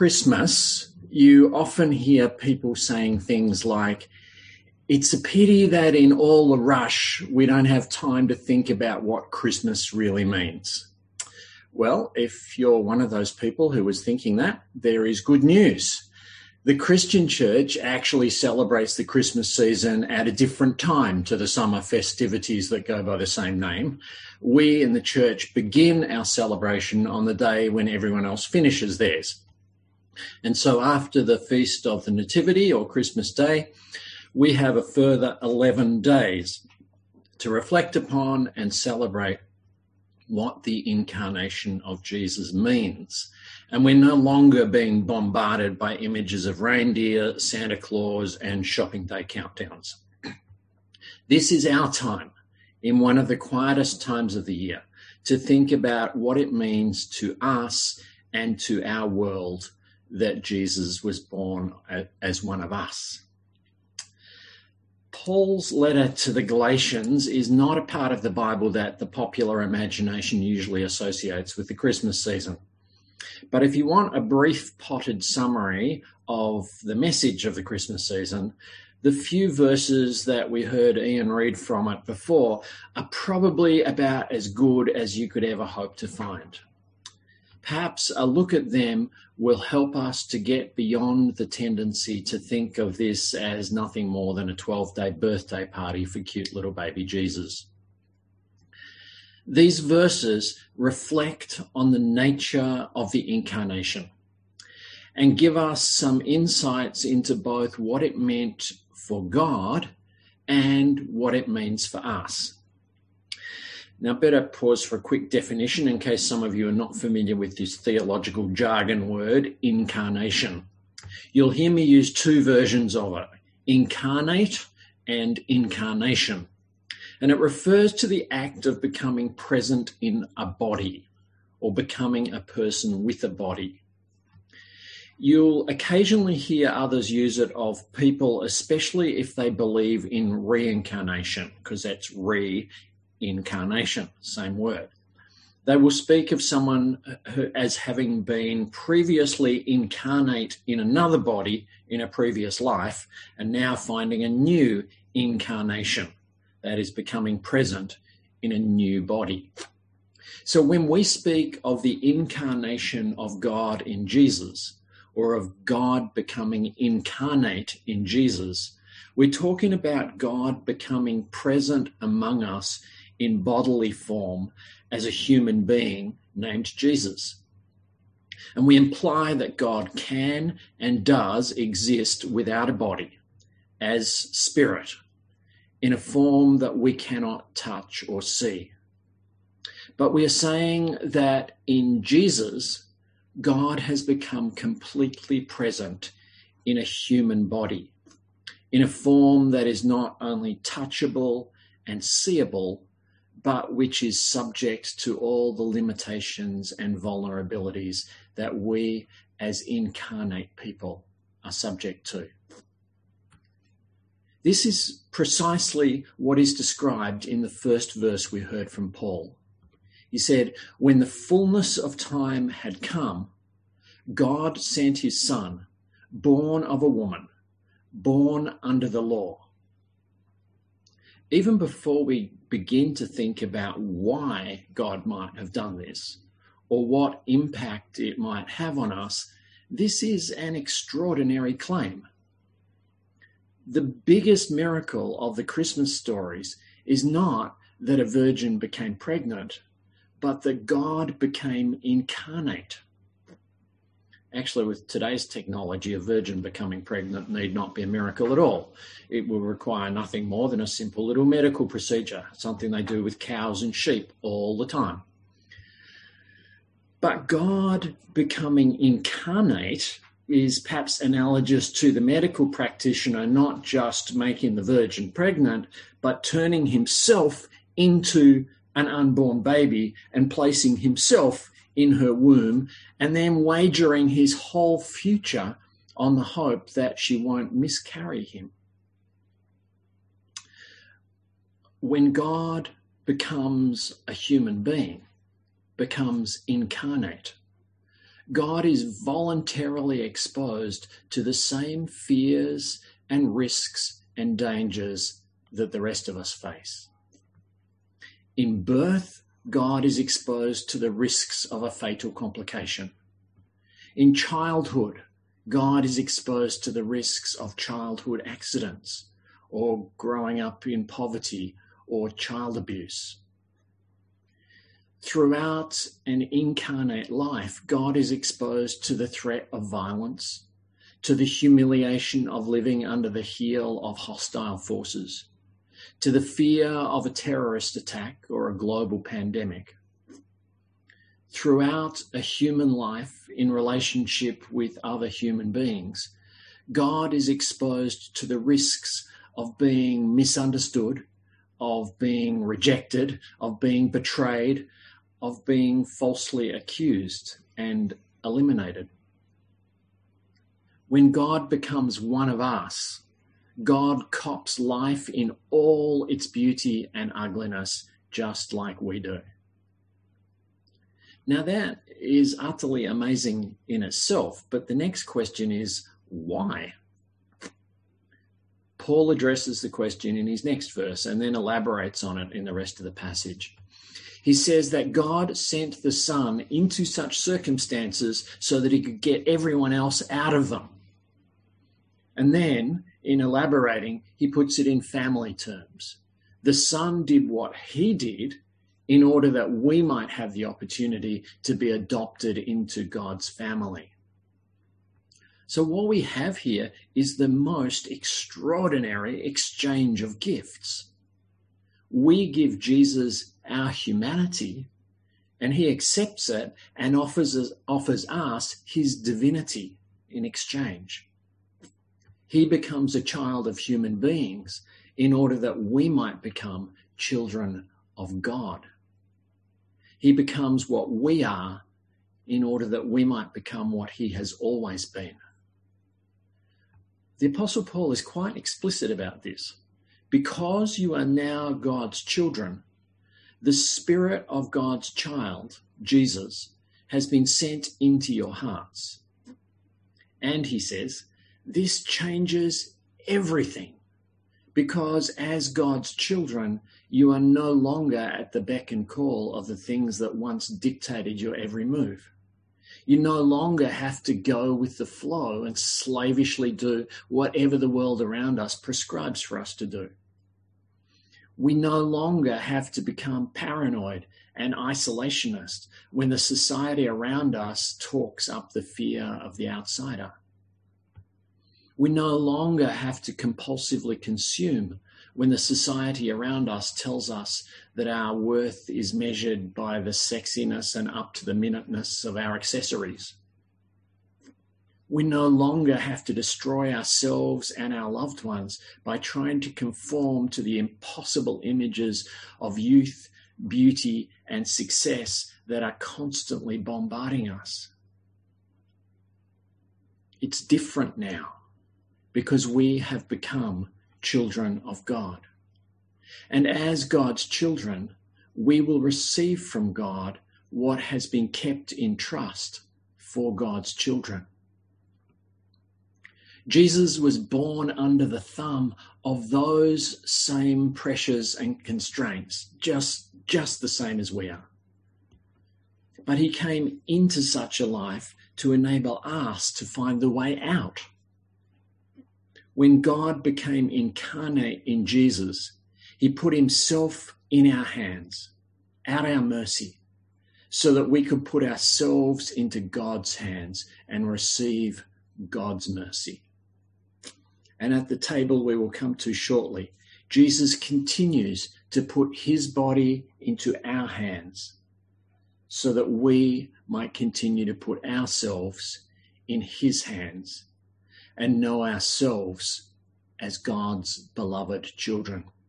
Christmas, you often hear people saying things like, it's a pity that in all the rush, we don't have time to think about what Christmas really means. Well, if you're one of those people who was thinking that, there is good news. The Christian church actually celebrates the Christmas season at a different time to the summer festivities that go by the same name. We in the church begin our celebration on the day when everyone else finishes theirs. And so after the Feast of the Nativity or Christmas Day, we have a further 11 days to reflect upon and celebrate what the incarnation of Jesus means. And we're no longer being bombarded by images of reindeer, Santa Claus, and shopping day countdowns. This is our time, in one of the quietest times of the year, to think about what it means to us and to our world that Jesus was born as one of us. Paul's letter to the Galatians is not a part of the Bible that the popular imagination usually associates with the Christmas season. But if you want a brief potted summary of the message of the Christmas season, the few verses that we heard Ian read from it before are probably about as good as you could ever hope to find. Perhaps a look at them will help us to get beyond the tendency to think of this as nothing more than a 12-day birthday party for cute little baby Jesus. These verses reflect on the nature of the incarnation and give us some insights into both what it meant for God and what it means for us. Now, better pause for a quick definition in case some of you are not familiar with this theological jargon word, incarnation. You'll hear me use two versions of it, incarnate and incarnation. And it refers to the act of becoming present in a body or becoming a person with a body. You'll occasionally hear others use it of people, especially if they believe in reincarnation, because that's reincarnation, same word. They will speak of someone as having been previously incarnate in another body in a previous life and now finding a new incarnation. That is becoming present in a new body. So when we speak of the incarnation of God in Jesus, or of God becoming incarnate in Jesus, we're talking about God becoming present among us in bodily form as a human being named Jesus. And we imply that God can and does exist without a body, as spirit, in a form that we cannot touch or see. But we are saying that in Jesus, God has become completely present in a human body, in a form that is not only touchable and seeable, but which is subject to all the limitations and vulnerabilities that we as incarnate people are subject to. This is precisely what is described in the first verse we heard from Paul. He said, when the fullness of time had come, God sent his son, born of a woman, born under the law. Even before we begin to think about why God might have done this, or what impact it might have on us, this is an extraordinary claim. The biggest miracle of the Christmas stories is not that a virgin became pregnant, but that God became incarnate. Actually, with today's technology, a virgin becoming pregnant need not be a miracle at all. It will require nothing more than a simple little medical procedure, something they do with cows and sheep all the time. But God becoming incarnate is perhaps analogous to the medical practitioner not just making the virgin pregnant, but turning himself into an unborn baby and placing himself in her womb and then wagering his whole future on the hope that she won't miscarry him. When God becomes a human being, becomes incarnate, God is voluntarily exposed to the same fears and risks and dangers that the rest of us face. In birth, God is exposed to the risks of a fatal complication. In childhood, God is exposed to the risks of childhood accidents or growing up in poverty or child abuse. Throughout an incarnate life, God is exposed to the threat of violence, to the humiliation of living under the heel of hostile forces, to the fear of a terrorist attack or a global pandemic. Throughout a human life in relationship with other human beings, God is exposed to the risks of being misunderstood, of being rejected, of being betrayed, of being falsely accused and eliminated. When God becomes one of us, God cops life in all its beauty and ugliness, just like we do. Now that is utterly amazing in itself, but the next question is, why? Paul addresses the question in his next verse and then elaborates on it in the rest of the passage. He says that God sent the Son into such circumstances so that he could get everyone else out of them. And then, in elaborating, he puts it in family terms. The Son did what he did in order that we might have the opportunity to be adopted into God's family. So what we have here is the most extraordinary exchange of gifts. We give Jesus our humanity, and he accepts it and offers us his divinity in exchange. He becomes a child of human beings in order that we might become children of God. He becomes what we are in order that we might become what he has always been. The Apostle Paul is quite explicit about this. Because you are now God's children, the Spirit of God's child, Jesus, has been sent into your hearts. And he says, this changes everything, because as God's children, you are no longer at the beck and call of the things that once dictated your every move. You no longer have to go with the flow and slavishly do whatever the world around us prescribes for us to do. We no longer have to become paranoid and isolationist when the society around us talks up the fear of the outsider. We no longer have to compulsively consume when the society around us tells us that our worth is measured by the sexiness and up-to-the-minuteness of our accessories. We no longer have to destroy ourselves and our loved ones by trying to conform to the impossible images of youth, beauty, and success that are constantly bombarding us. It's different now because we have become children of God. And as God's children, we will receive from God what has been kept in trust for God's children. Jesus was born under the thumb of those same pressures and constraints, just the same as we are. But he came into such a life to enable us to find the way out. When God became incarnate in Jesus, he put himself in our hands, at our mercy, so that we could put ourselves into God's hands and receive God's mercy. And at the table we will come to shortly, Jesus continues to put his body into our hands so that we might continue to put ourselves in his hands and know ourselves as God's beloved children.